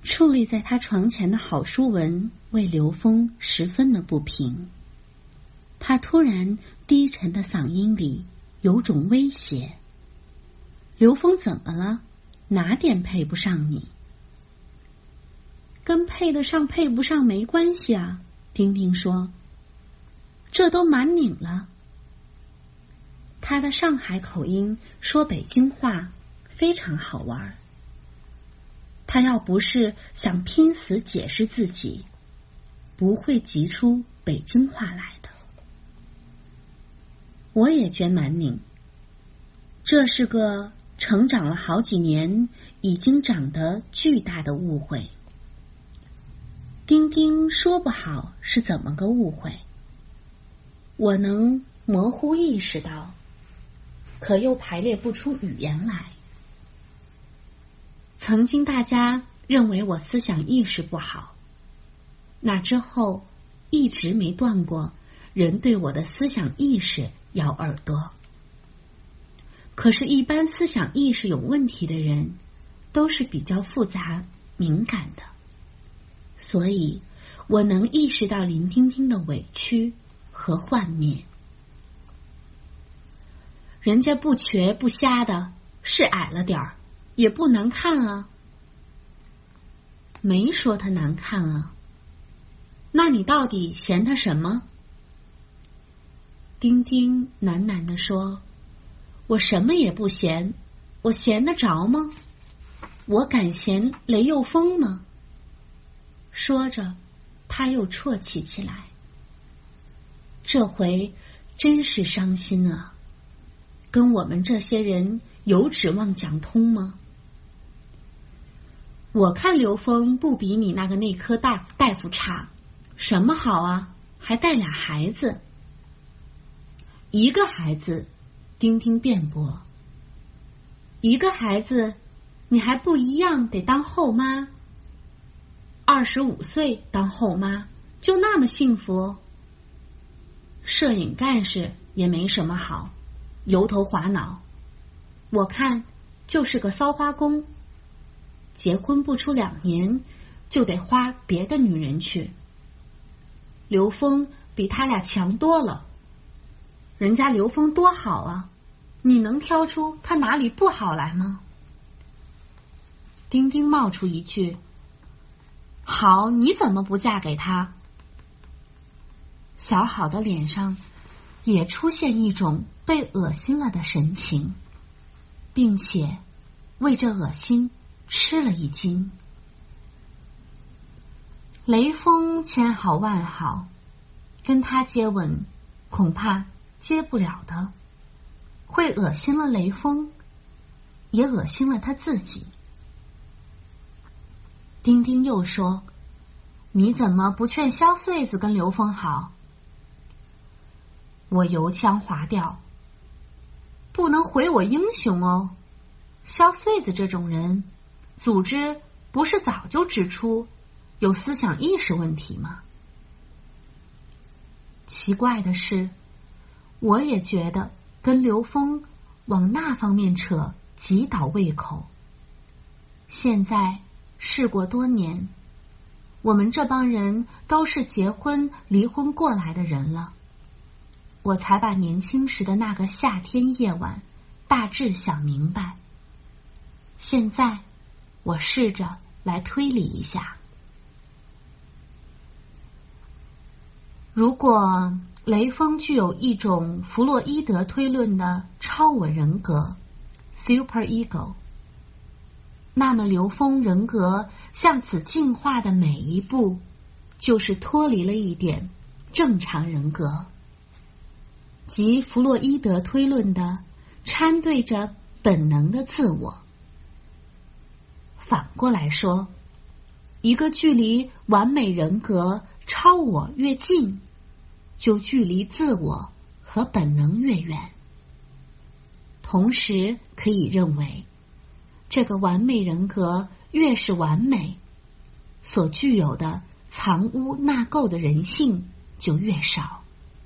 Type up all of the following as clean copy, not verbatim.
矗立在他床前的好书文为刘峰十分的不平。他突然低沉的嗓音里有种威胁：“刘峰怎么了？哪点配不上你？”“跟配得上配不上没关系啊。”丁丁说，“这都满拧了。”他的上海口音说北京话非常好玩。他要不是想拼死解释自己，不会急出北京话来的。我也觉满拧，这是个成长了好几年，已经长得巨大的误会。丁丁说不好是怎么个误会，我能模糊意识到，可又排列不出语言来。曾经大家认为我思想意识不好，那之后一直没断过人对我的思想意识咬耳朵。可是一般思想意识有问题的人都是比较复杂敏感的，所以我能意识到林丁丁的委屈和幻灭。人家不瘸不瞎的，是矮了点儿，也不难看啊。没说他难看啊，那你到底嫌他什么？丁丁喃喃地说，我什么也不嫌，我嫌得着吗？我敢嫌雷又风吗？说着他又啜泣起来，这回真是伤心啊，跟我们这些人有指望讲通吗？我看刘峰不比你那个内科大夫差，什么好啊，还带俩孩子。一个孩子，丁丁辩驳，一个孩子你还不一样得当后妈，25岁当后妈就那么幸福？摄影干事也没什么好，油头滑脑，我看就是个骚花工，结婚不出2年就得花别的女人去。刘峰比他俩强多了，人家刘峰多好啊，你能挑出他哪里不好来吗？丁丁冒出一句，好，你怎么不嫁给他？小好的脸上也出现一种被恶心了的神情，并且为这恶心吃了一惊。雷锋千好万好，跟他接吻恐怕接不了的，会恶心了雷锋，也恶心了他自己。丁丁又说，你怎么不劝萧穗子跟刘峰好？我油腔滑调，不能毁我英雄哦。萧穗子这种人，组织不是早就指出有思想意识问题吗？奇怪的是，我也觉得跟刘峰往那方面扯极倒胃口。现在事过多年，我们这帮人都是结婚离婚过来的人了，我才把年轻时的那个夏天夜晚大致想明白。现在我试着来推理一下，如果雷锋具有一种弗洛伊德推论的超我人格 super ego， 那么刘峰人格向此进化的每一步就是脱离了一点正常人格，即弗洛伊德推论的掺对着本能的自我。反过来说，一个距离完美人格超我越近，就距离自我和本能越远。同时可以认为，这个完美人格越是完美，所具有的藏污纳垢的人性就越少。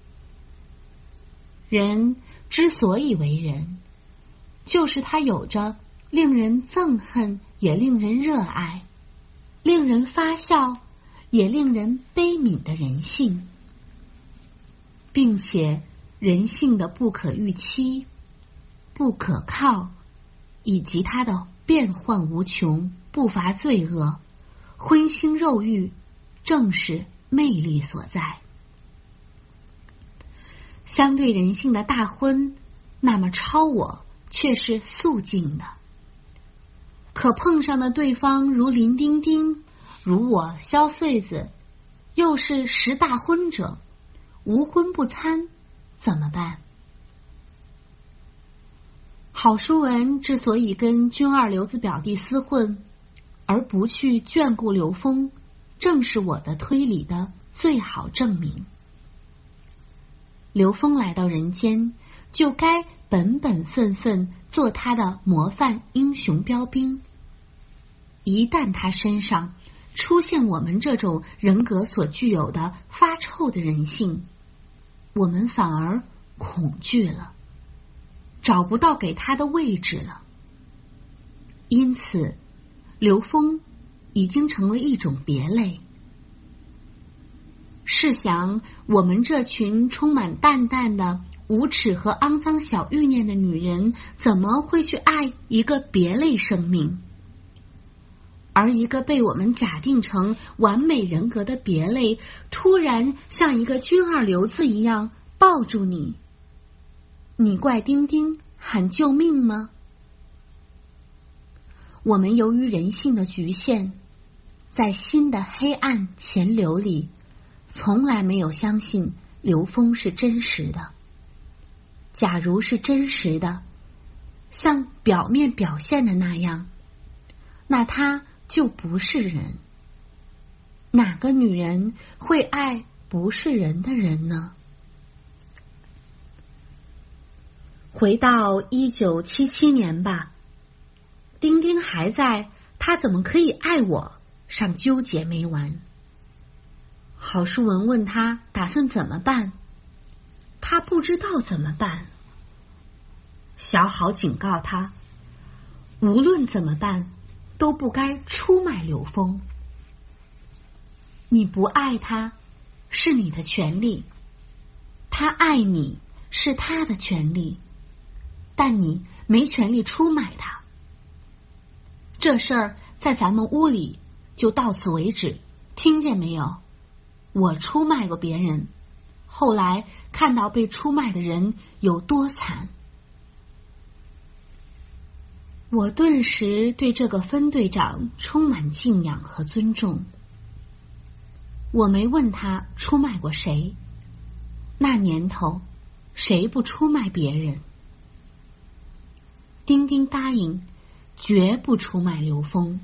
人之所以为人，就是他有着令人憎恨也令人热爱， 令人发笑也令人悲悯的人性，并且人性的不可预期、不可靠，以及它的变幻无穷、不乏罪恶、荤腥肉欲，正是魅力所在。相对人性的大荤，那么超我却是素净的。可碰上的对方如林丁丁，如我萧穗子，又是食大荤者，无荤不餐，怎么办？郝淑文之所以跟军二流子表弟厮混，而不去眷顾刘峰，正是我的推理的最好证明。刘峰来到人间，就该本本分分做他的模范英雄标兵。一旦他身上出现我们这种人格所具有的发臭的人性，我们反而恐惧了，找不到给他的位置了。因此，刘峰已经成了一种别类。试想，我们这群充满淡淡的无耻和肮脏小欲念的女人，怎么会去爱一个别类生命？而一个被我们假定成完美人格的别类，突然像一个军二流子一样抱住你，你怪丁丁喊救命吗？我们由于人性的局限，在心的黑暗潜流里，从来没有相信刘峰是真实的。假如是真实的，像表面表现的那样，那他就不是人。哪个女人会爱不是人的人呢？回到1977年吧，丁丁还在他怎么可以爱我上纠结没完。郝淑文问他打算怎么办，他不知道怎么办。小郝警告他，无论怎么办都不该出卖刘峰。你不爱他是你的权利，他爱你是他的权利，但你没权利出卖他。这事儿在咱们屋里就到此为止，听见没有？我出卖过别人，后来看到被出卖的人有多惨。我顿时对这个分队长充满敬仰和尊重。我没问他出卖过谁，那年头谁不出卖别人？丁丁答应绝不出卖刘峰。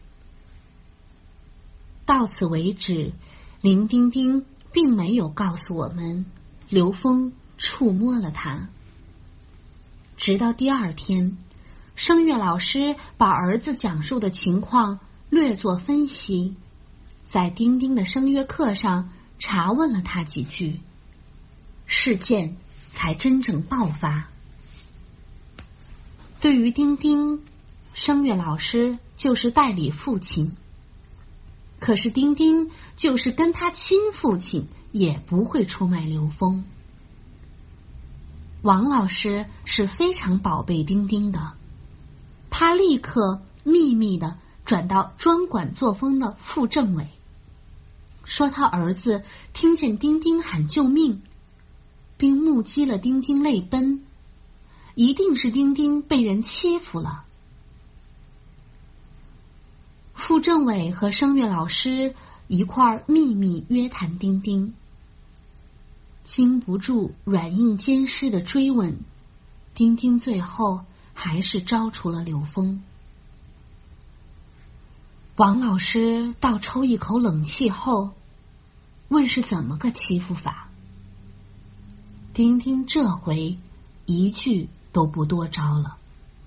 到此为止，林丁丁并没有告诉我们刘峰触摸了他。直到第二天，声乐老师把儿子讲述的情况略作分析，在丁丁的声乐课上查问了他几句，事件才真正爆发。对于丁丁，声乐老师就是代理父亲，可是丁丁就是跟他亲父亲也不会出卖刘峰。王老师是非常宝贝丁丁的，他立刻秘密的转到专管作风的副政委，说他儿子听见丁丁喊救命，并目击了丁丁泪奔，一定是丁丁被人欺负了。副政委和声乐老师一块儿秘密约谈丁丁，经不住软硬兼施的追问，丁丁最后还是招出了刘峰。王老师倒抽一口冷气后，问是怎么个欺负法。丁丁这回一句都不多招了。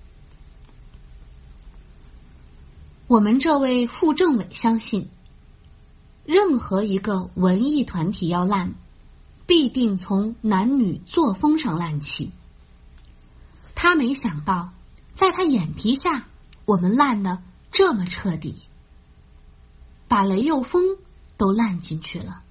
我们这位副政委相信，任何一个文艺团体要烂，必定从男女作风上烂起。他没想到，在他眼皮下，我们烂得这么彻底。 把雷又风都烂进去了。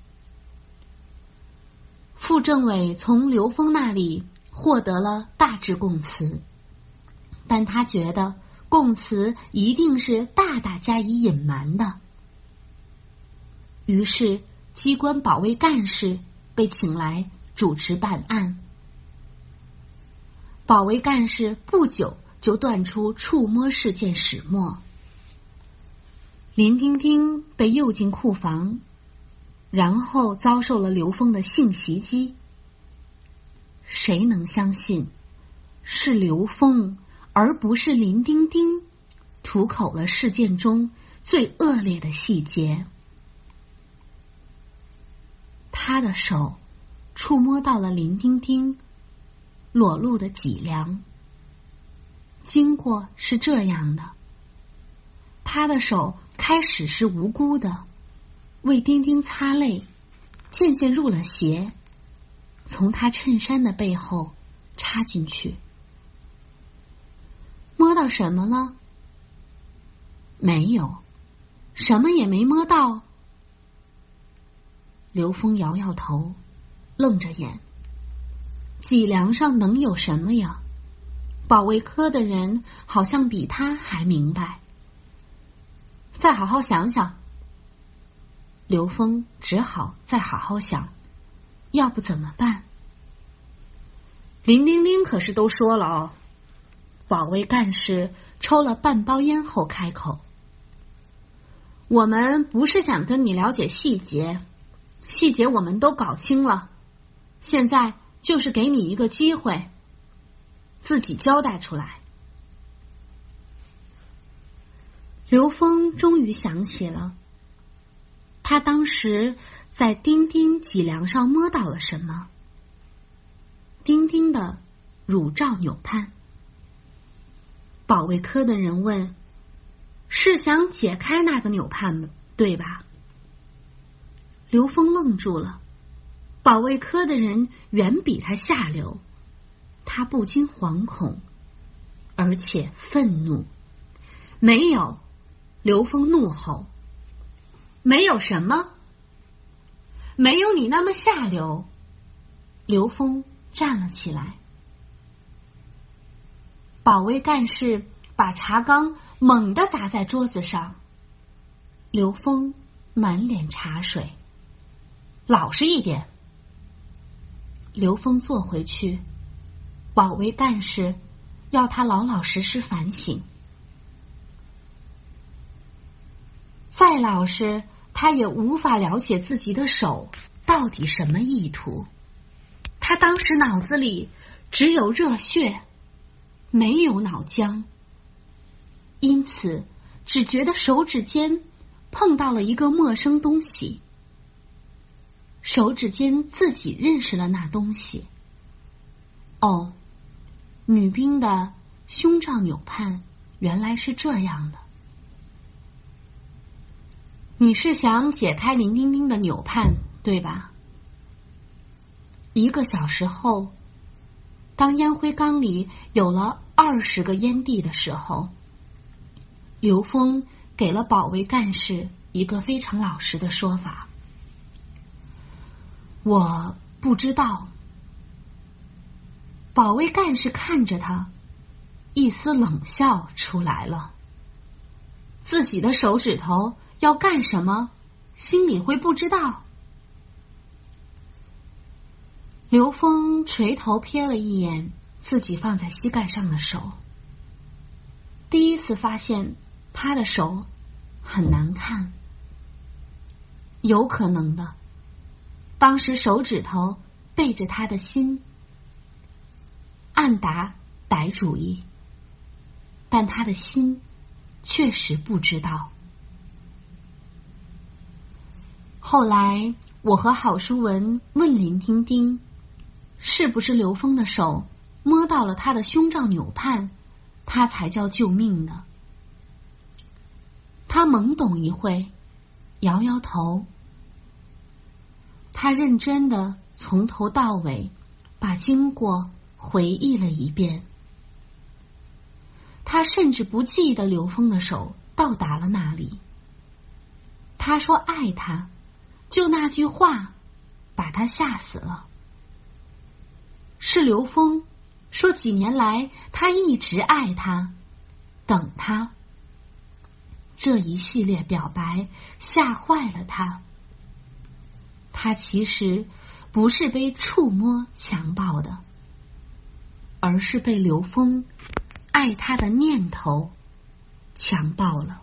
傅政委从刘峰那里获得了大致供词，但他觉得供词一定是大大加以隐瞒的，于是机关保卫干事被请来主持办案。保卫干事不久就断出触摸事件始末。林丁丁被诱进库房，然后遭受了刘峰的性袭击。谁能相信是刘峰而不是林丁丁吐口了事件中最恶劣的细节？他的手触摸到了林丁丁裸露的脊梁。经过是这样的，他的手开始是无辜的，为丁丁擦泪，渐渐入了鞋，从他衬衫的背后插进去。摸到什么了？没有，什么也没摸到。刘峰摇摇头，愣着眼。脊梁上能有什么呀？保卫科的人好像比他还明白。再好好想想。刘峰只好再好好想，要不怎么办？林丁丁可是都说了哦。保卫干事抽了半包烟后开口：我们不是想跟你了解细节，细节我们都搞清了，现在就是给你一个机会，自己交代出来。刘峰终于想起了，他当时在丁丁脊梁上摸到了什么？丁丁的乳罩纽盼。保卫科的人问：是想解开那个纽盼对吧？刘峰愣住了。保卫科的人远比他下流，他不禁惶恐，而且愤怒。没有！刘峰怒吼。没有什么？没有你那么下流。刘峰站了起来。保卫干事把茶缸猛地砸在桌子上。刘峰满脸茶水。老实一点。刘峰坐回去，保卫干事要他老老实实反省。再老实，他也无法了解自己的手到底什么意图。他当时脑子里只有热血，没有脑浆，因此只觉得手指间碰到了一个陌生东西。手指间自己认识了那东西。哦，女兵的胸罩纽盼原来是这样的。你是想解开林丁丁的纽盼对吧？1个小时后，当烟灰缸里有了20个烟蒂的时候，刘峰给了保卫干事一个非常老实的说法：我不知道。保卫干事看着他，一丝冷笑出来了。自己的手指头要干什么，心里会不知道？刘峰垂头瞥了一眼自己放在膝盖上的手，第一次发现他的手很难看。有可能的，当时手指头背着他的心，暗打歹主意，但他的心确实不知道。后来我和郝淑文问林丁丁，是不是刘峰的手摸到了他的胸罩纽盼，他才叫救命的。他懵懂一会，摇摇头。他认真的从头到尾把经过回忆了一遍。他甚至不记得刘峰的手到达了那里。 他说爱他，就那句话把他吓死了。是刘峰说几年来他一直爱他，等他。这一系列表白吓坏了他。他其实不是被触摸强暴的，而是被刘峰爱他的念头强暴了。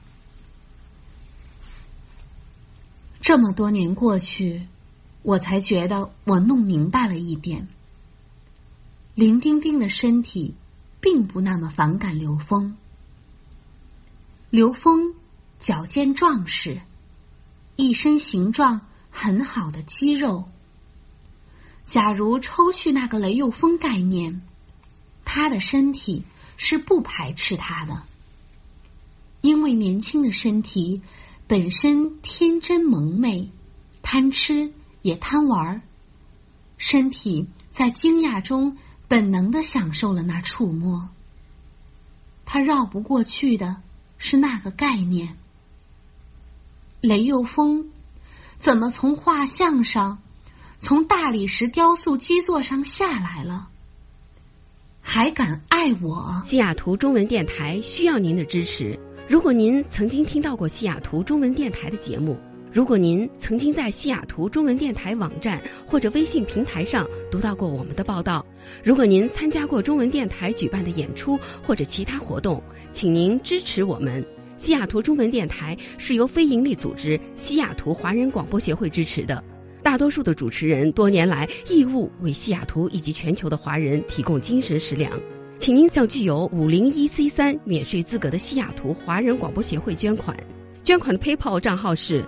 这么多年过去，我才觉得我弄明白了一点。林丁丁的身体并不那么反感刘峰。刘峰矫健壮实，一身形状很好的肌肉。假如抽去那个雷幼峰概念，他的身体是不排斥他的，因为年轻的身体本身天真萌媚，贪吃也贪玩，身体在惊讶中本能地享受了那触摸。他绕不过去的是那个概念。雷幼峰怎么从画像上，从大理石雕塑基座上下来了，还敢爱我？ 西雅图中文电台需要您的支持。如果您曾经听到过西雅图中文电台的节目，如果您曾经在西雅图中文电台网站或者微信平台上读到过我们的报道，如果您参加过中文电台举办的演出或者其他活动，请您支持我们。西雅图中文电台是由非营利组织西雅图华人广播协会支持的，大多数的主持人多年来义务为西雅图以及全球的华人提供精神食粮。请您向具有501C3免税资格的西雅图华人广播协会捐款。捐款的 PayPal 账号是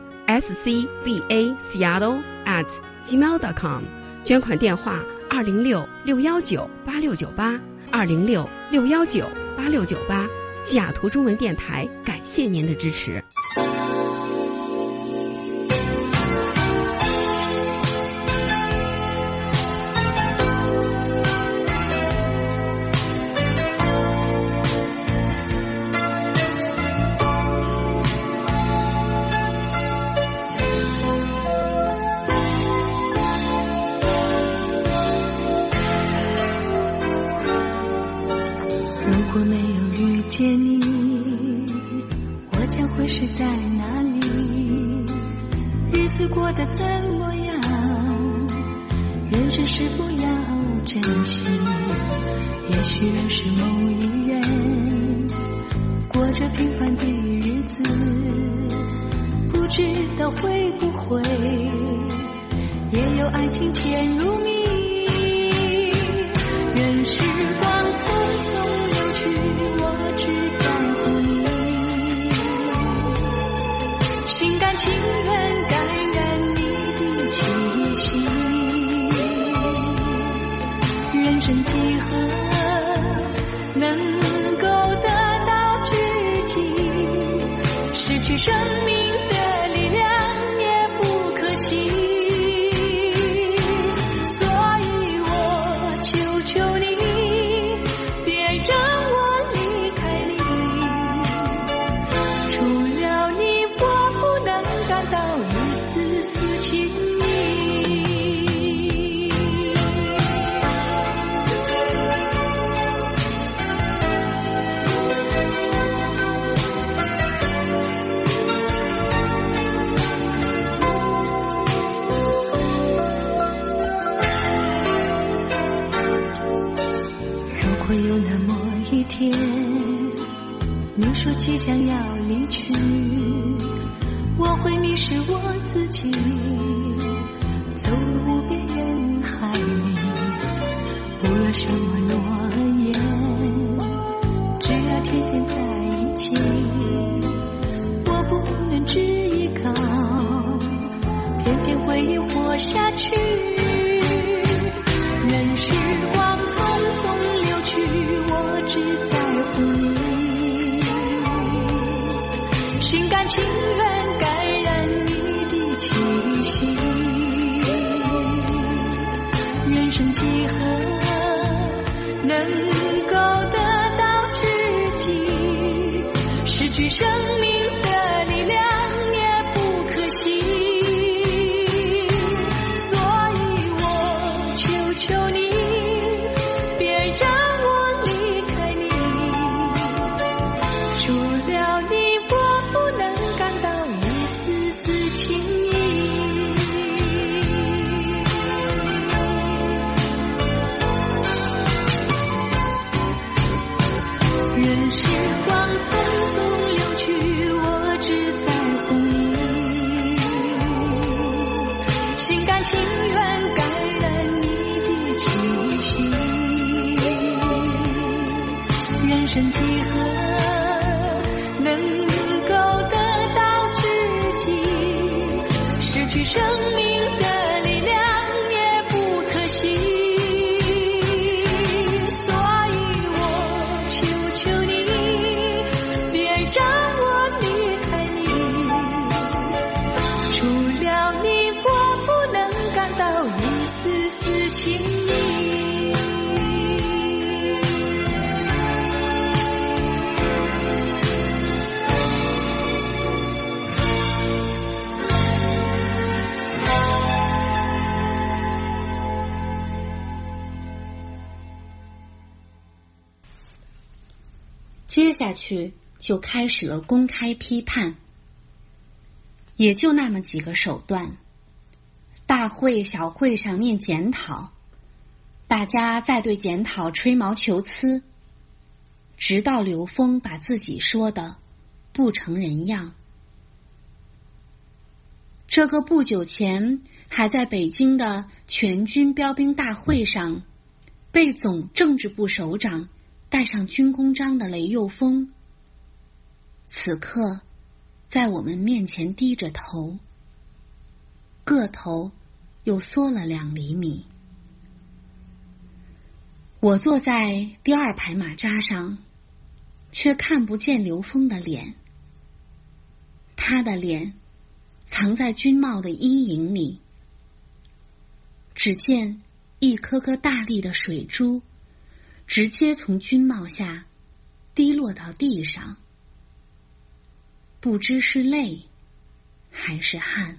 scbaseattle@gmail.com， 捐款电话206-619-8698 206-619-8698。西雅图中文电台感谢您的支持。 如果没有遇见你，我将会是在哪里？日子过得怎么样？人生是否要珍惜？也许认识某一人，过着平凡的日子，不知道会不会也有爱情甜如蜜。任时光匆匆流去，我只在乎你，心甘情愿感染你的气息。人生几何能够得到知己，失去生命的力量也不可惜。所以我求求你，别让我离开你，除了你我不能感到一丝丝情意。如果有那么一天，你说即将要离去，我会迷失我自己，走入无边人海里，不要什么诺言，只要天天在一起。我不能只依靠，偏偏回忆活下去。任时光匆匆流去，我只在乎你，心甘情愿感染你的气息。人生几何能够得到知己，失去生命的力量也不可惜。 去生命的力量也不可惜，所以我求求你，别让我离开你，除了你我不能感到一丝丝情意。 接下去就开始了公开批判，也就那么几个手段。大会小会上念检讨，大家在对检讨吹毛求疵，直到刘峰把自己说的不成人样。这个不久前还在北京的全军标兵大会上被总政治部首长戴上军功章的雷幼峰，此刻在我们面前低着头，个头又缩了2厘米。我坐在第2排马扎上，却看不见刘峰的脸，他的脸藏在军帽的阴影里，只见一颗颗大粒的水珠直接从军帽下滴落到地上，不知是泪还是汗。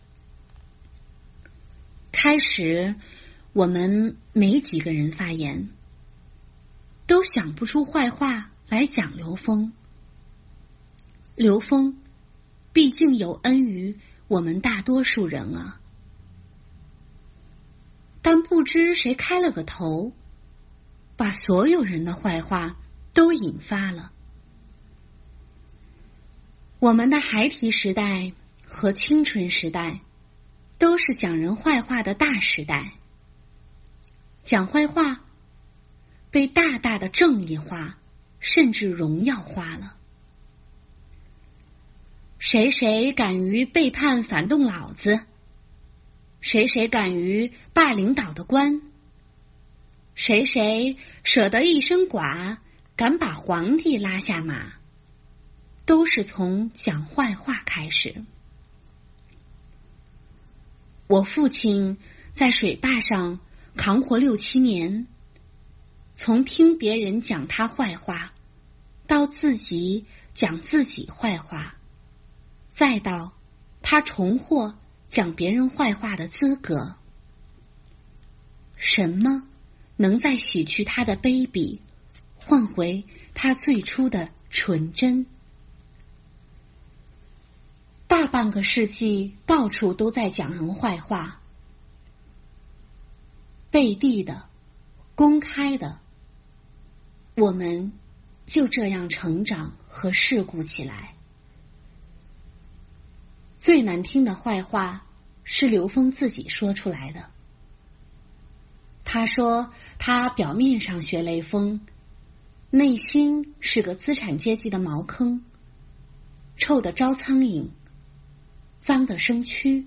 开始我们没几个人发言，都想不出坏话来讲刘峰。刘峰毕竟有恩于我们大多数人啊，但不知谁开了个头，把所有人的坏话都引发了。我们的孩提时代和青春时代都是讲人坏话的大时代，讲坏话被大大的正义化，甚至荣耀化了。谁谁敢于背叛反动老子，谁谁敢于霸领导的官，谁谁舍得一身剐，敢把皇帝拉下马，都是从讲坏话开始。我父亲在水坝上扛活6、7年，从听别人讲他坏话，到自己讲自己坏话，再到他重获讲别人坏话的资格。什么能再洗去他的卑鄙，换回他最初的纯真？大半个世纪到处都在讲人坏话，背地的、公开的，我们就这样成长和世故起来。最难听的坏话是刘峰自己说出来的。他说他表面上学雷锋，内心是个资产阶级的茅坑，臭得招苍蝇，脏得生蛆。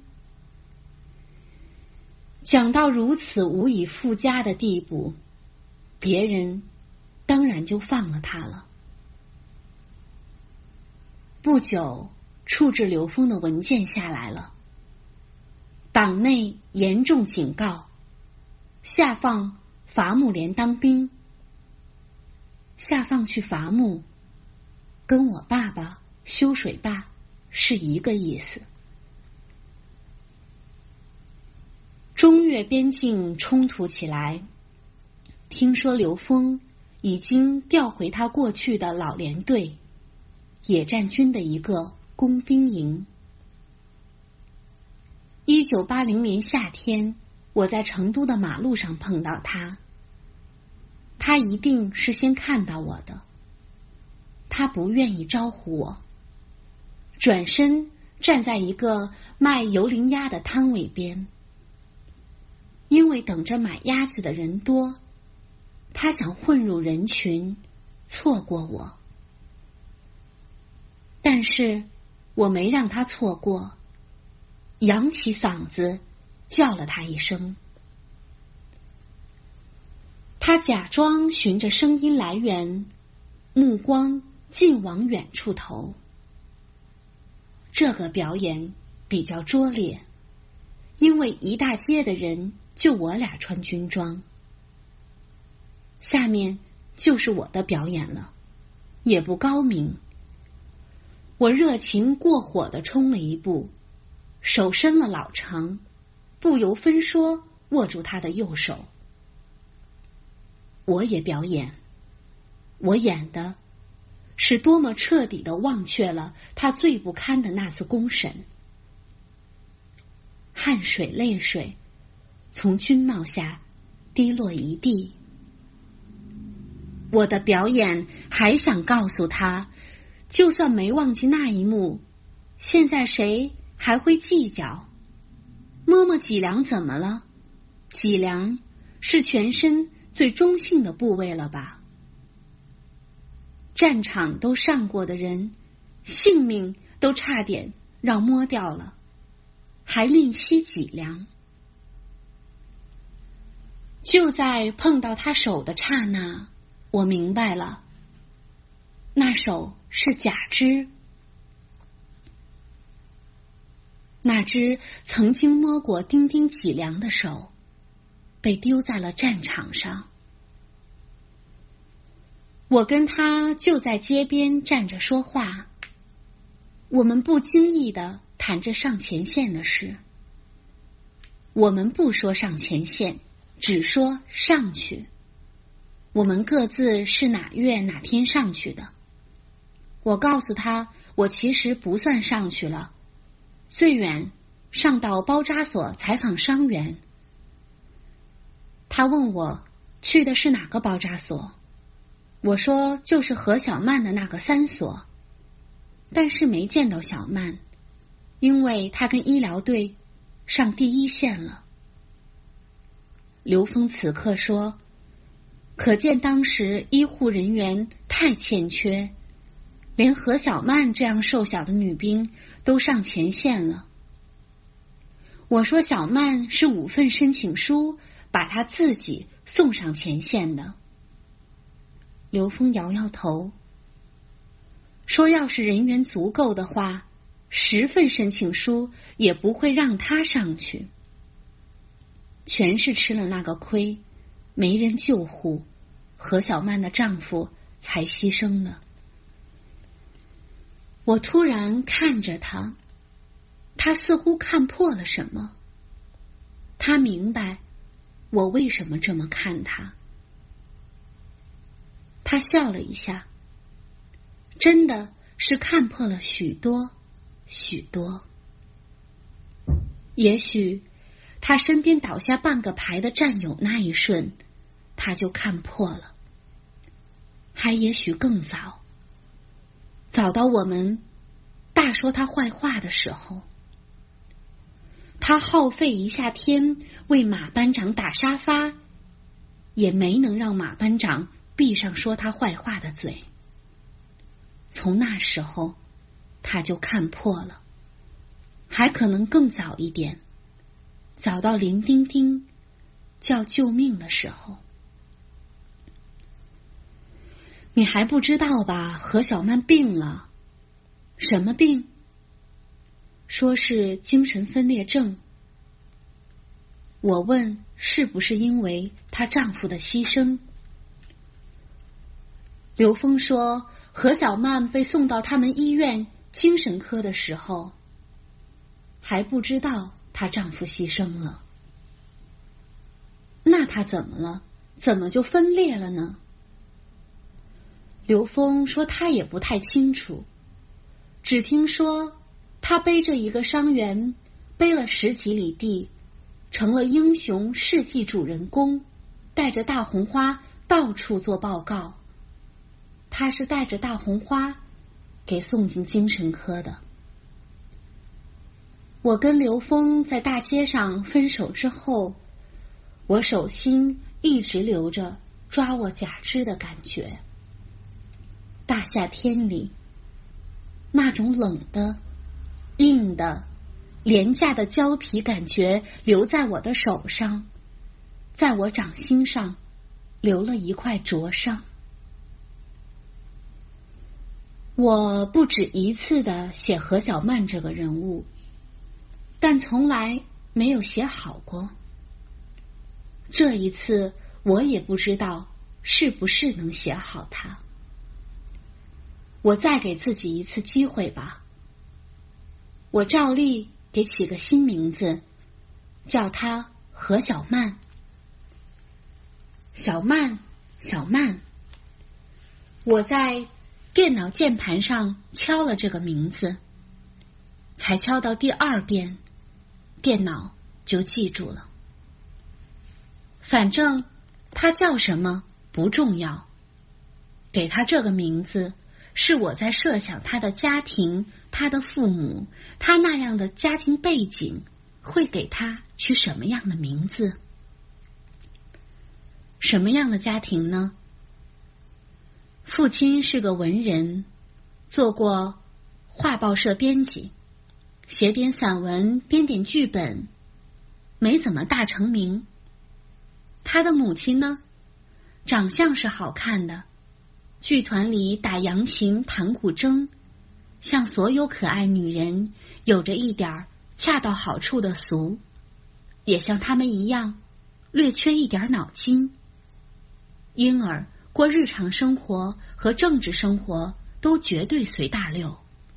讲到如此无以复加的地步，别人当然就放了他了。不久，处置刘峰的文件下来了，党内严重警告，下放伐木连当兵。下放去伐木，跟我爸爸修水坝是一个意思。中越边境冲突起来，听说刘峰已经调回他过去的老连队，野战军的一个工兵营。1980年夏天，我在成都的马路上碰到他，他一定是先看到我的。他不愿意招呼我，转身站在一个卖油淋鸭的摊位边。因为等着买鸭子的人多，他想混入人群，错过我。但是我没让他错过， 扬起嗓子叫了他一声。他假装循着声音来源，目光尽往远处投。这个表演比较拙劣，因为一大街的人就我俩穿军装。下面就是我的表演了，也不高明。我热情过火地冲了一步，手伸了老长，不由分说握住他的右手。我也表演，我演的是多么彻底地忘却了他最不堪的那次公审。汗水泪水从军帽下滴落一地。我的表演还想告诉他，就算没忘记那一幕，现在谁还会计较？摸摸脊梁怎么了？脊梁是全身最中性的部位了吧？战场都上过的人，性命都差点让摸掉了，还吝惜脊梁。就在碰到他手的刹那，我明白了，那手是假肢，那只曾经摸过丁丁脊梁的手被丢在了战场上。我跟他就在街边站着说话，我们不经意地谈着上前线的事。我们不说上前线，只说上去。我们各自是哪月哪天上去的。我告诉他，我其实不算上去了，最远上到包扎所采访伤员。他问我去的是哪个包扎所，我说就是何小曼的那个3所，但是没见到小曼，因为她跟医疗队上第一线了。刘峰此刻说，可见当时医护人员太欠缺，连何小曼这样瘦小的女兵都上前线了。我说小曼是5份申请书把她自己送上前线的。刘峰摇摇头，说要是人员足够的话，10份申请书也不会让她上去。全是吃了那个亏，没人救护，何小曼的丈夫才牺牲了。我突然看着他，他似乎看破了什么，他明白我为什么这么看他。他笑了一下，真的是看破了许多许多。也许他身边倒下半个排的战友那一瞬，他就看破了，还也许更早，早到我们大说他坏话的时候。他耗费一下天为马班长打沙发，也没能让马班长闭上说他坏话的嘴。从那时候他就看破了，还可能更早一点，早到林丁丁叫救命的时候。你还不知道吧？何小曼病了。什么病？说是精神分裂症。我问是不是因为她丈夫的牺牲。刘峰说，何小曼被送到他们医院精神科的时候，还不知道她丈夫牺牲了。那她怎么了？怎么就分裂了呢？刘峰说他也不太清楚，只听说他背着一个伤员背了10几里地，成了英雄事迹主人公，带着大红花到处做报告。他是带着大红花给送进精神科的。我跟刘峰在大街上分手之后，我手心一直留着抓握假肢的感觉。大夏天里，那种冷的、硬的、 廉价的胶皮感觉留在我的手上，在我掌心上留了一块灼伤。我不止一次的写何小曼这个人物，但从来没有写好过。这一次我也不知道是不是能写好它。我再给自己一次机会吧。我照例给起个新名字，叫她何小曼。小曼，小曼。我在电脑键盘上敲了这个名字，才敲到第2遍，电脑就记住了。反正他叫什么不重要，给他这个名字是我在设想他的家庭，他的父母，他那样的家庭背景会给他取什么样的名字。什么样的家庭呢？父亲是个文人，做过画报社编辑，写点散文，编点剧本，没怎么大成名。他的母亲呢，长相是好看的，剧团里打扬琴弹古筝，像所有可爱女人有着一点恰到好处的俗，也像他们一样略缺一点脑筋，因而过日常生活和政治生活都绝对随大流。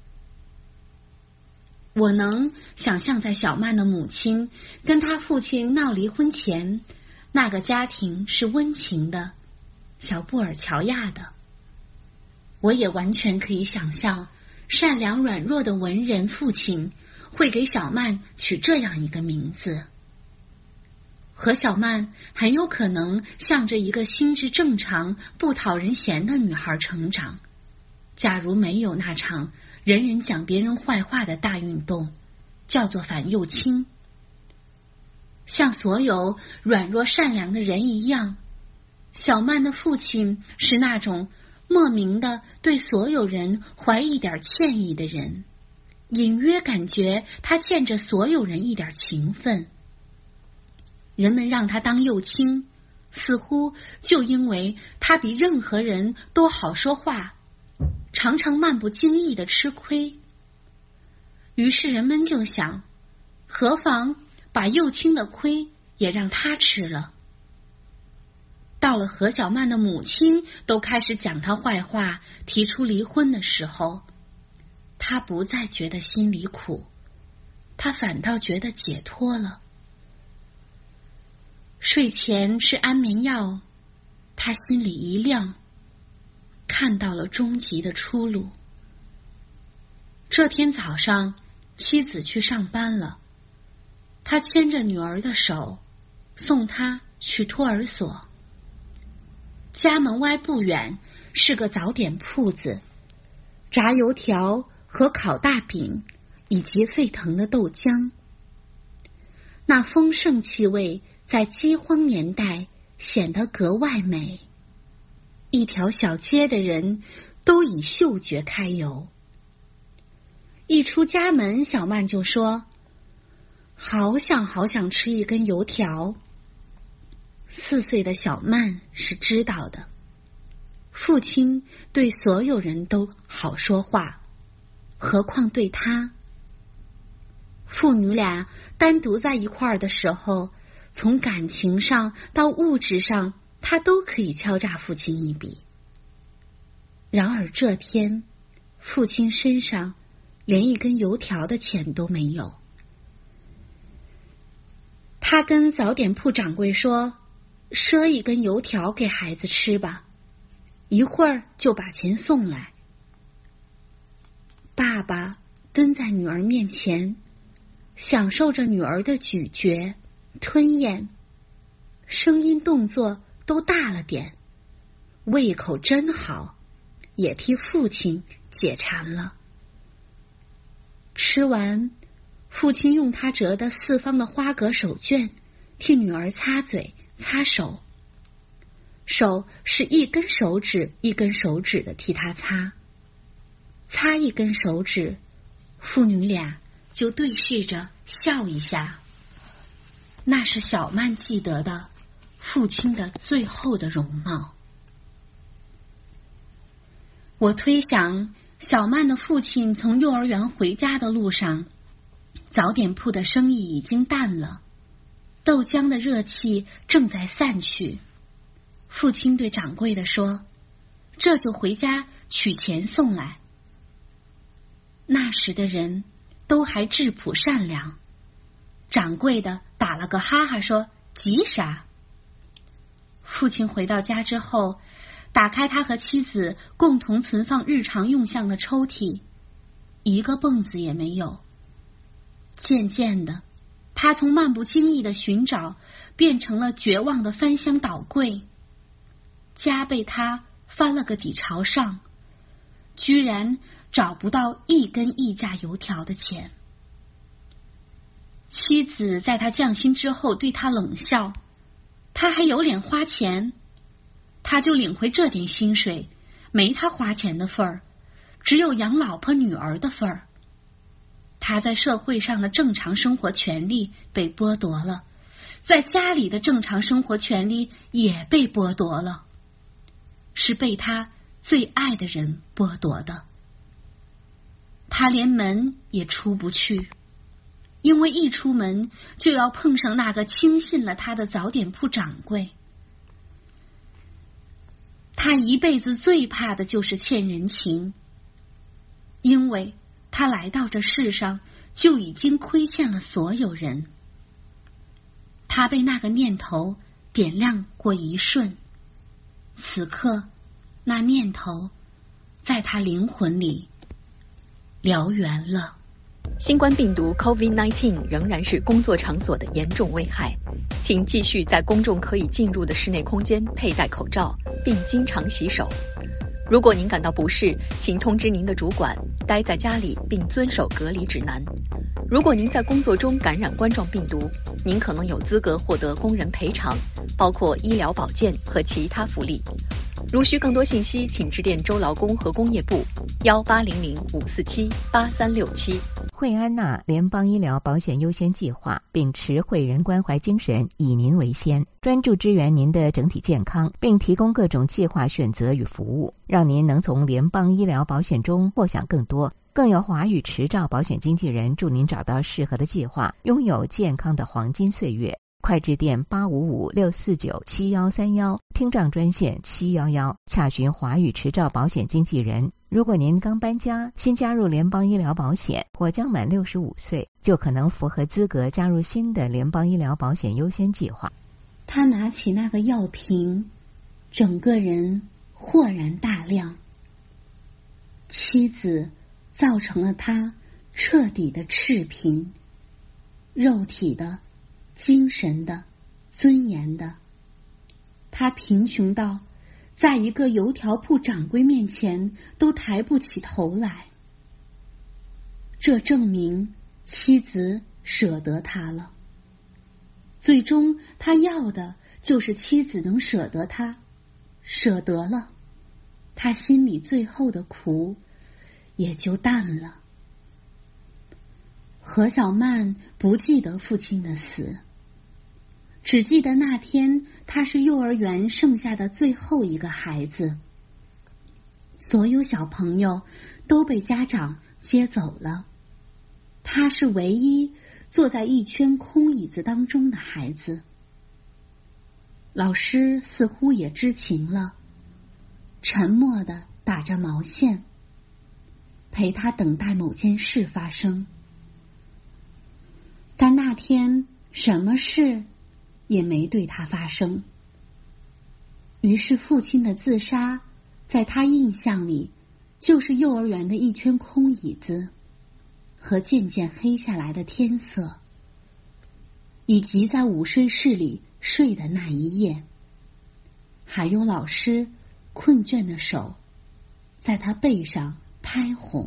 我能想象在小曼的母亲跟她父亲闹离婚前，那个家庭是温情的，小布尔乔亚的。我也完全可以想象善良软弱的文人父亲会给小曼取这样一个名字。何小曼很有可能向着一个心智正常、不讨人嫌的女孩成长，假如没有那场人人讲别人坏话的大运动，叫做反右倾。像所有软弱善良的人一样，小曼的父亲是那种莫名的对所有人怀一点歉意的人，隐约感觉他欠着所有人一点情分。人们让他当右倾，似乎就因为他比任何人都好说话，常常漫不经意的吃亏。于是人们就想，何妨把右倾的亏也让他吃了。到了何小曼的母亲都开始讲他坏话，提出离婚的时候，他不再觉得心里苦，他反倒觉得解脱了。睡前吃安眠药，他心里一亮，看到了终极的出路。这天早上，妻子去上班了，他牵着女儿的手，送她去托儿所。家门外不远是个早点铺子，炸油条和烤大饼，以及沸腾的豆浆。那丰盛气味在饥荒年代显得格外美。一条小街的人都以嗅觉开油。一出家门，小曼就说：“好想好想吃一根油条。”4岁的小曼是知道的，父亲对所有人都好说话，何况对他。父女俩单独在一块儿的时候，从感情上到物质上，他都可以敲诈父亲一笔。然而这天，父亲身上连一根油条的钱都没有。他跟早点铺掌柜说：“赊一根油条给孩子吃吧，一会儿就把钱送来。”爸爸蹲在女儿面前，享受着女儿的咀嚼、吞咽，声音动作都大了点，胃口真好，也替父亲解馋了。吃完，父亲用他折的4方的花格手绢替女儿擦嘴擦手，手是一根手指一根手指的替他擦，擦一根手指，父女俩就对视着笑一下。那是小曼记得的父亲的最后的容貌。我推想，小曼的父亲从幼儿园回家的路上，早点铺的生意已经淡了，豆浆的热气正在散去。父亲对掌柜的说：“这就回家取钱送来。”那时的人都还质朴善良。掌柜的打了个哈哈说：“急啥？”父亲回到家之后，打开他和妻子共同存放日常用项的抽屉，一个泵子也没有。渐渐的，他从漫不经意的寻找变成了绝望的翻箱倒柜。家被他翻了个底朝上，居然找不到一根1价油条的钱。妻子在他降薪之后对他冷笑：“他还有脸花钱？他就领回这点薪水，没他花钱的份儿，只有养老婆女儿的份儿。他在社会上的正常生活权利被剥夺了，在家里的正常生活权利也被剥夺了，是被他最爱的人剥夺的。他连门也出不去，因为一出门就要碰上那个轻信了他的早点铺掌柜。他一辈子最怕的就是欠人情，因为他来到这世上就已经亏欠了所有人。他被那个念头点亮过一瞬，此刻那念头在他灵魂里燎原了。 新冠病毒 COVID-19 仍然是工作场所的严重危害，请继续在公众可以进入的室内空间佩戴口罩，并经常洗手。如果您感到不适，请通知您的主管，待在家里并遵守隔离指南。如果您在工作中感染冠状病毒，您可能有资格获得工人赔偿，包括医疗保健和其他福利。如需更多信息，请致电州劳工和工业部1800-547-8367。 惠安娜联邦医疗保险优先计划秉持惠人关怀精神，以民为先，专注支援您的整体健康，并提供各种计划选择与服务，让您能从联邦医疗保险中获享更多。更有华语持照保险经纪人助您找到适合的计划，拥有健康的黄金岁月。快致电855-649-7131，听障专线711，洽询华语持照保险经纪人。如果您刚搬家，新加入联邦医疗保险，或将满65岁，就可能符合资格加入新的联邦医疗保险优先计划。 他拿起那个药瓶，整个人豁然大亮。妻子造成了他彻底的赤贫，肉体的、精神的、尊严的。他贫穷到在一个油条铺掌柜面前都抬不起头来。这证明妻子舍得他了。最终他要的就是妻子能舍得他，舍得了，他心里最后的苦也就淡了。何小曼不记得父亲的死，只记得那天他是幼儿园剩下的最后一个孩子，所有小朋友都被家长接走了，他是唯一坐在一圈空椅子当中的孩子。老师似乎也知情了，沉默地打着毛线，陪他等待某件事发生。但那天什么事也没对他发生。于是父亲的自杀在他印象里就是幼儿园的一圈空椅子和渐渐黑下来的天色，以及在午睡室里睡的那一夜，还有老师困倦的手在他背上拍红。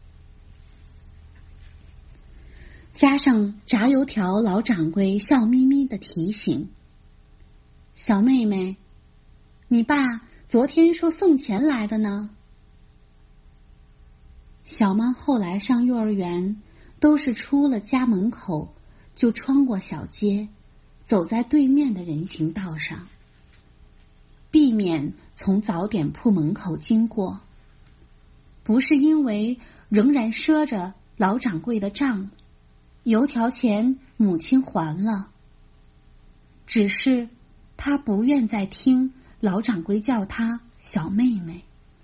加上炸油条老掌柜笑眯眯的提醒：“小妹妹，你爸昨天说送钱来的呢。”小曼后来上幼儿园， 都是出了家门口就穿过小街，走在对面的人行道上，避免从早点铺门口经过。不是因为仍然赊着老掌柜的账，油条钱母亲还了，只是他不愿再听老掌柜叫他小妹妹。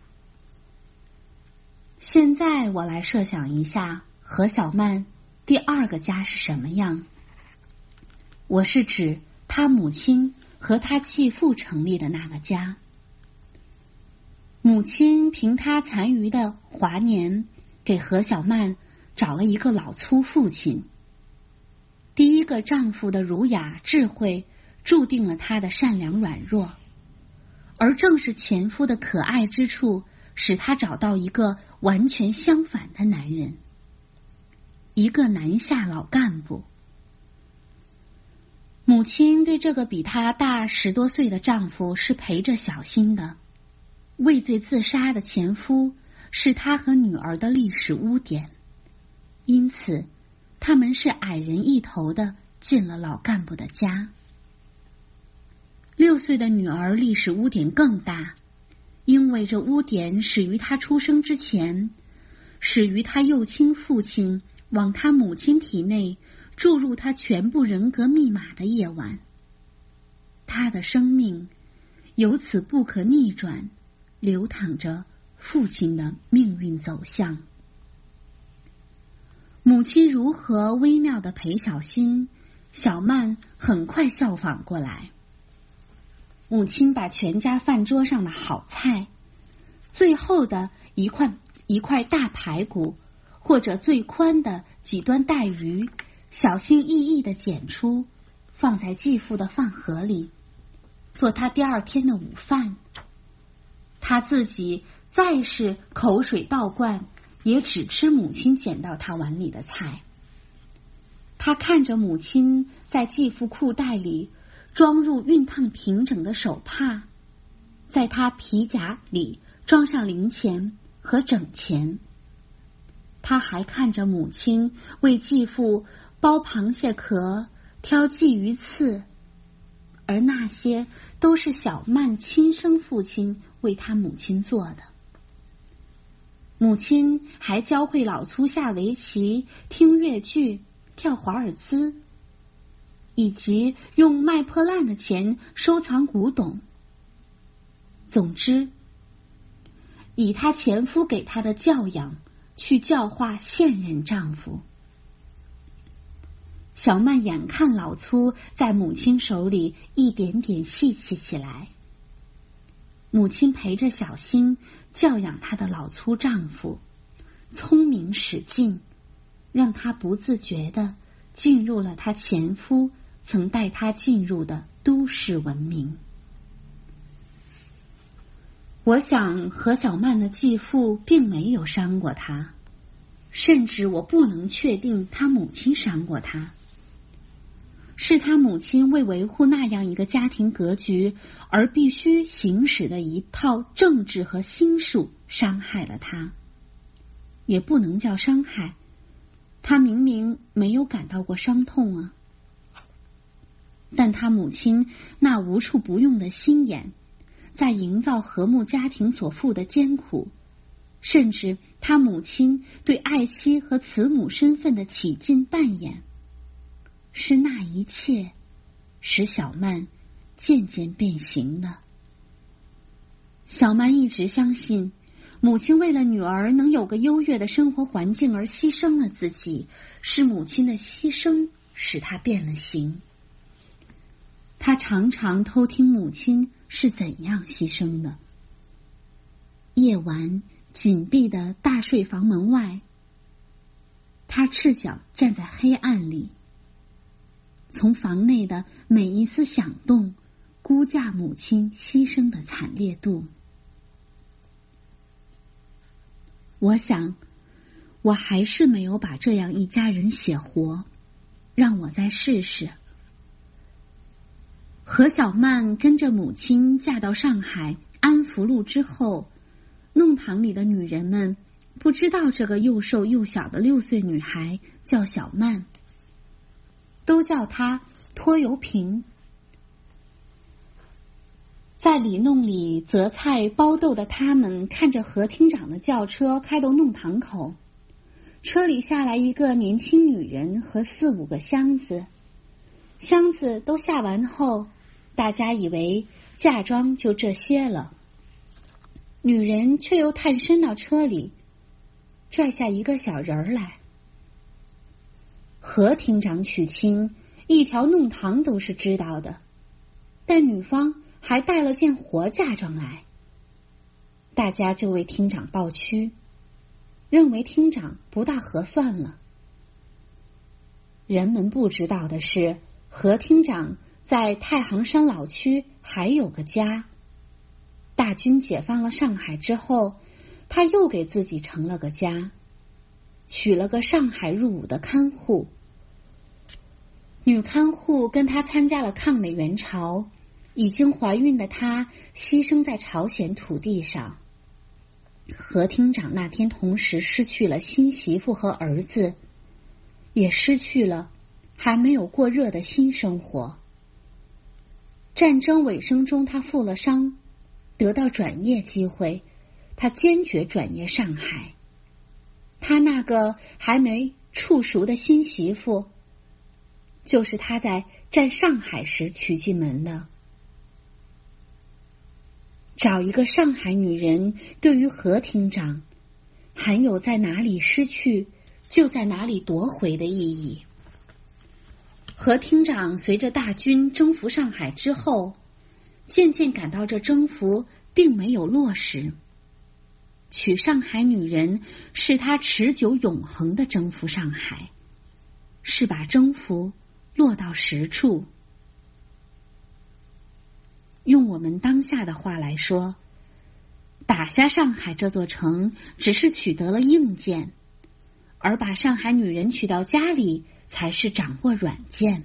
现在我来设想一下何小曼第二个家是什么样。我是指他母亲和他继父成立的那个家。母亲凭他残余的华年，给何小曼找了一个老粗父亲。第一个丈夫的儒雅智慧注定了他的善良软弱，而正是前夫的可爱之处，使他找到一个完全相反的男人，一个南下老干部。母亲对这个比她大10多岁的丈夫是陪着小心的，畏罪自杀的前夫是她和女儿的历史污点，因此他们是矮人一头的进了老干部的家。6岁的女儿历史污点更大，因为这污点始于她出生之前，始于她幼亲父亲往她母亲体内注入她全部人格密码的夜晚。她的生命由此不可逆转，流淌着父亲的命运走向。母亲如何微妙的陪小心，小曼很快效仿过来。母亲把全家饭桌上的好菜，最厚的一块大排骨，或者最宽的几端带鱼，小心翼翼地捡出，放在继父的饭盒里，做他第二天的午饭。他自己再是口水倒灌，也只吃母亲捡到他碗里的菜。他看着母亲在继父裤袋里装入熨烫平整的手帕，在他皮夹里装上零钱和整钱。他还看着母亲为继父剥螃蟹壳、挑鲫鱼刺，而那些都是小曼亲生父亲为他母亲做的。母亲还教会老粗下围棋、听越剧、跳华尔兹，以及用卖破烂的钱收藏古董。总之，以她前夫给她的教养去教化现任丈夫。小曼眼看老粗在母亲手里一点点细气起来，母亲陪着小心教养她的老粗丈夫，聪明使劲，让她不自觉地进入了她前夫曾带她进入的都市文明。我想何小曼的继父并没有伤过她，甚至我不能确定她母亲伤过她。是她母亲为维护那样一个家庭格局而必须行使的一套政治和心术伤害了她，也不能叫伤害，她明明没有感到过伤痛啊。但她母亲那无处不用的心眼，在营造和睦家庭所付的艰苦，甚至她母亲对爱妻和慈母身份的起劲扮演，是那一切使小曼渐渐变形的。小曼一直相信，母亲为了女儿能有个优越的生活环境而牺牲了自己，是母亲的牺牲使她变了形。她常常偷听母亲是怎样牺牲的。夜晚紧闭的大睡房门外，她赤脚站在黑暗里，从房内的每一丝响动估价母亲牺牲的惨烈度。我想，我还是没有把这样一家人写活，让我再试试。何小曼跟着母亲嫁到上海安福路之后，弄堂里的女人们不知道这个又瘦又小的6岁女孩叫小曼，都叫她拖油瓶。在里弄里择菜包豆的他们看着何厅长的轿车开到弄堂口，车里下来一个年轻女人和4、5个箱子，箱子都下完后，大家以为嫁妆就这些了，女人却又探身到车里，拽下一个小人来。何厅长娶亲，一条弄堂都是知道的，但女方还带了件活嫁妆来，大家就为厅长抱屈，认为厅长不大合算了。人们不知道的是，何厅长在太行山老区还有个家。大军解放了上海之后，他又给自己成了个家，娶了个上海入伍的看护。女看护跟他参加了抗美援朝，已经怀孕的她牺牲在朝鲜土地上。何厅长那天同时失去了新媳妇和儿子，也失去了还没有过热的新生活。战争尾声中，他负了伤，得到转业机会，他坚决转业上海。他那个还没处熟的新媳妇，就是他在战上海时娶进门的。找一个上海女人，对于何厅长含有在哪里失去就在哪里夺回的意义。何厅长随着大军征服上海之后，渐渐感到这征服并没有落实。娶上海女人是他持久永恒的征服上海，是把征服落到实处。用我们当下的话来说，打下上海这座城只是取得了硬件，而把上海女人娶到家里才是掌握软件。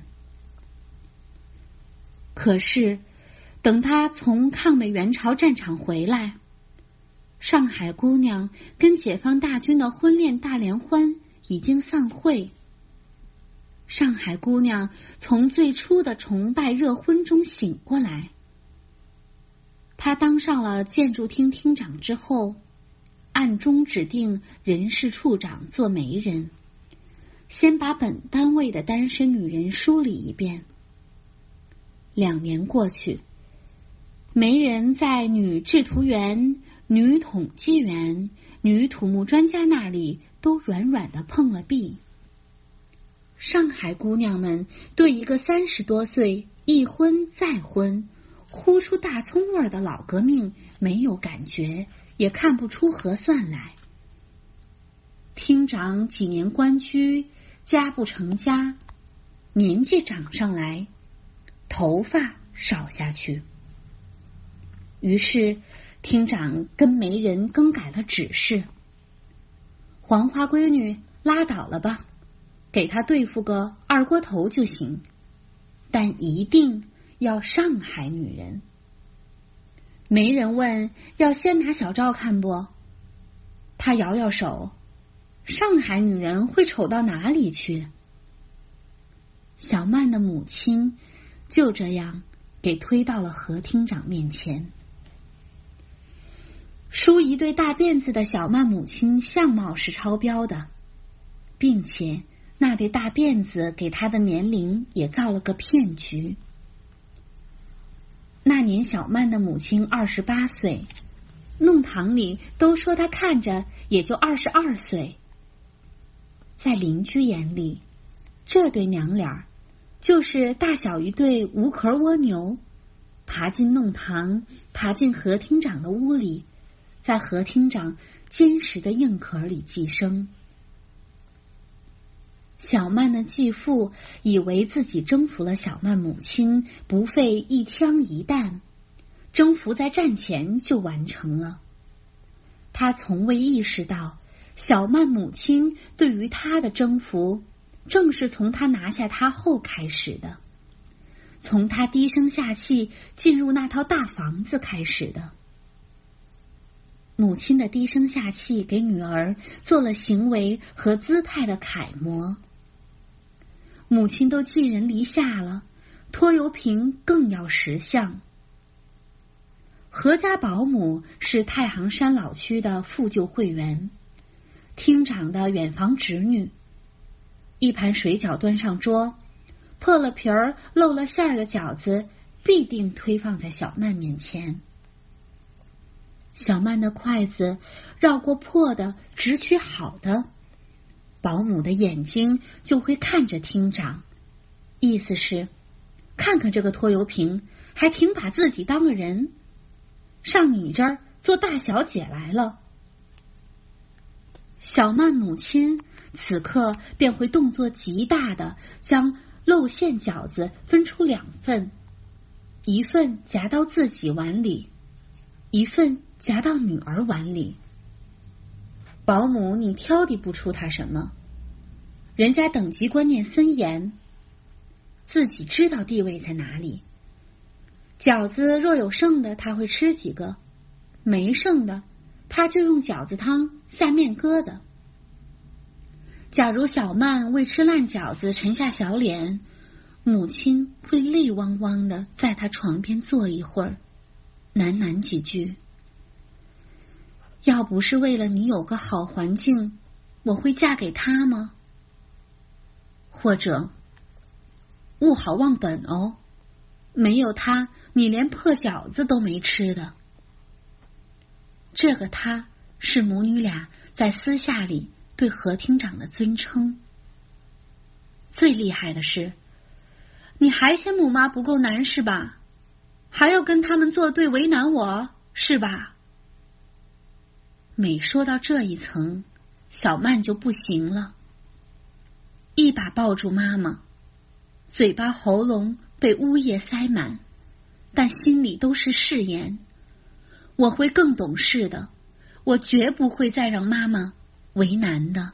可是等他从抗美援朝战场回来，上海姑娘跟解放大军的婚恋大联欢已经散会。上海姑娘从最初的崇拜热婚中醒过来。她当上了建筑厅厅长之后，暗中指定人事处长做媒人，先把本单位的单身女人梳理一遍。2年过去，媒人在女制图员、女统计员、女土木专家那里都软软的碰了壁。上海姑娘们对一个30多岁一婚再婚呼出大葱味的老革命没有感觉，也看不出合算来。厅长几年官居，家不成家，年纪长上来，头发少下去。于是厅长跟媒人更改了指示，黄花闺女拉倒了吧，给她对付个二锅头就行，但一定要上海女人。媒人问要先拿小照看不？他摇摇手，上海女人会丑到哪里去？小曼的母亲就这样给推到了何厅长面前。梳一对大辫子的小曼母亲相貌是超标的，并且那对大辫子给她的年龄也造了个骗局。那年小曼的母亲28岁，弄堂里都说她看着也就22岁。在邻居眼里，这对娘俩就是大小一对无壳蜗牛，爬进弄堂，爬进何厅长的屋里，在何厅长坚实的硬壳里寄生。小曼的继父以为自己征服了小曼母亲，不费一枪一弹，征服在战前就完成了。他从未意识到，小曼母亲对于他的征服，正是从他拿下他后开始的，从他低声下气进入那套大房子开始的。 母亲的低声下气给女儿做了行为和姿态的楷模。母亲都寄人篱下了，拖油瓶更要识相。何家保姆是太行山老区的复旧会员，厅长的远房侄女。一盘水饺端上桌，破了皮儿漏了馅儿的饺子必定推放在小曼面前。小曼的筷子绕过破的，只取好的，保姆的眼睛就会看着厅长，意思是看看这个拖油瓶还挺把自己当个人，上你这儿做大小姐来了。小曼母亲此刻便会动作极大的将漏馅饺子分出2份，一份夹到自己碗里，一份夹到女儿碗里。保姆你挑剔不出他什么，人家等级观念森严，自己知道地位在哪里。饺子若有剩的他会吃几个，没剩的他就用饺子汤下面疙瘩。假如小曼为吃烂饺子沉下小脸，母亲会泪汪汪的在她床边坐一会儿，喃喃几句：要不是为了你有个好环境，我会嫁给他吗？或者勿好忘本哦，没有他你连破饺子都没吃的。这个他是母女俩在私下里对何厅长的尊称。最厉害的是，你还嫌母妈不够难是吧？还要跟他们作对为难我是吧？每说到这一层，小曼就不行了，一把抱住妈妈，嘴巴喉咙被污液塞满，但心里都是誓言，我会更懂事的，我绝不会再让妈妈为难的。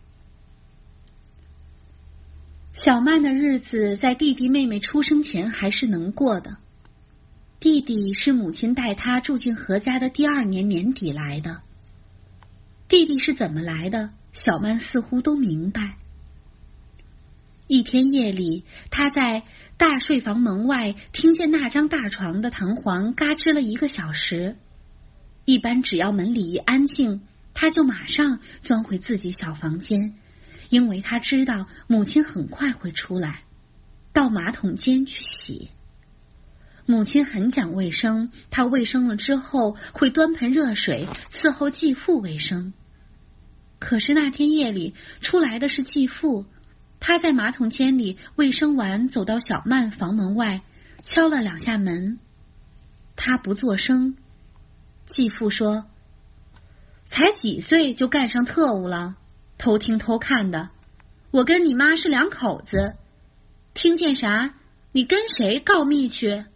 小曼的日子在弟弟妹妹出生前还是能过的。弟弟是母亲带他住进何家的第2年年底来的。弟弟是怎么来的，小曼似乎都明白。一天夜里，他在大睡房门外听见那张大床的弹簧嘎吱了1个小时。一般只要门里一安静，他就马上钻回自己小房间，因为他知道母亲很快会出来，到马桶间去洗。母亲很讲卫生，她卫生了之后会端盆热水伺候继父卫生。可是那天夜里出来的是继父，他在马桶间里卫生完，走到小曼房门外，敲了2下门。他不作声。继父说：才几岁就干上特务了，偷听偷看的，我跟你妈是2口子，听见啥你跟谁告密去？